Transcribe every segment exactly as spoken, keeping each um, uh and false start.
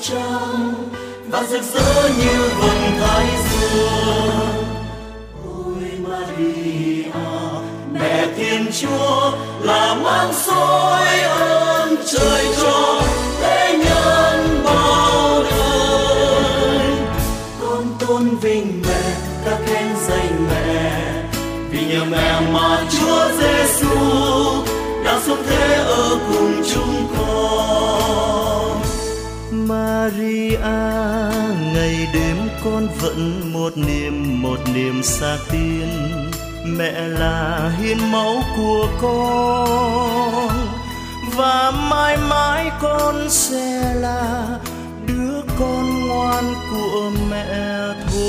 trăng và rực rỡ như vầng thái dương. Ôi Maria, mẹ Thiên Chúa là mang soi ơn trời cho thế nhân bao đời. Con tôn vinh mẹ, ta khen danh mẹ, vì nhờ mẹ mà Chúa Giêsu đã sống thế ở cùng chúng con. Maria, ngày đêm con vẫn một niềm một niềm xa tiên, mẹ là hiến mẫu của con và mãi mãi con sẽ là đứa con ngoan của mẹ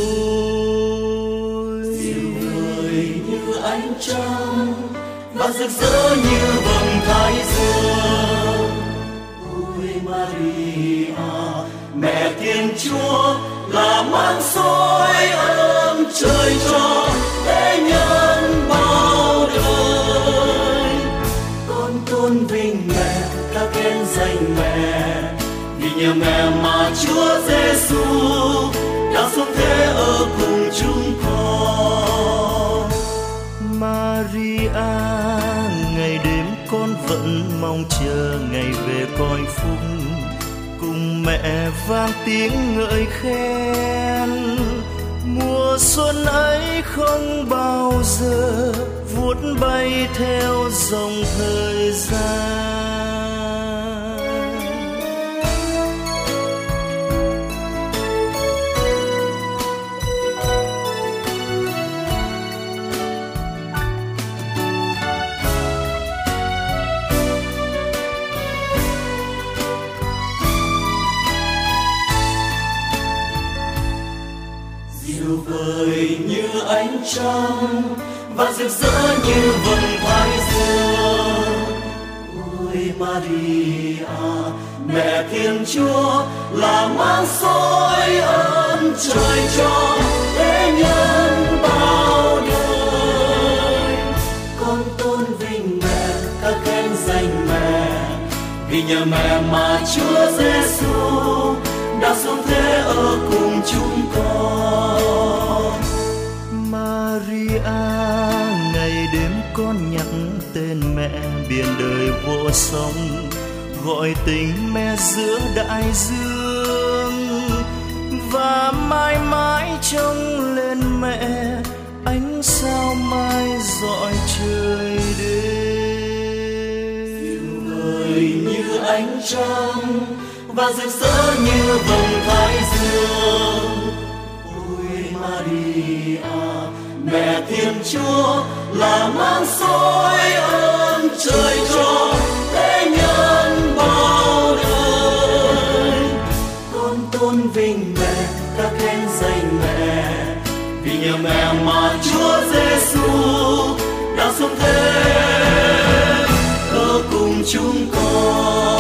thôi. Dịu vời như ánh trăng và rực rỡ như vầng thái dương. Ôi Maria, mẹ Thiên Chúa là mang soi ơn trời cho thế nhân bao đời. Con tôn vinh mẹ, ta khen danh mẹ, vì nhờ mẹ mà Chúa Giêsu đã sống thế ở cùng chúng con. Maria, ngày đêm con vẫn mong chờ ngày về cõi phúc, cùng mẹ vang tiếng ngợi khen. Mùa xuân ấy không bao giờ vuốt bay theo dòng thời gian. Dịu vời như ánh trăng và rực rỡ như vầng thái dương. Ôi Maria, mẹ Thiên Chúa là mang soi ơn trời cho thế nhân bao đời. Con tôn vinh mẹ, ta khen danh mẹ, vì nhờ mẹ mà Chúa Giêsu đã sống thế ở cùng chúng con. Maria, ngày đêm con nhắc tên mẹ, biển đời vô song gọi tình mẹ giữa đại dương, và mãi mãi trông lên mẹ ánh sao mai rọi trời đêm. Dịu vời như ánh trăng và rực rỡ như vầng thái dương. Ôi Maria, mẹ Thiên Chúa là mang soi ơn trời cho thế nhân bao đời. Con tôn vinh mẹ, ta khen danh mẹ, vì nhờ mẹ mà Chúa Giêsu đã sống thế ở cùng chúng con.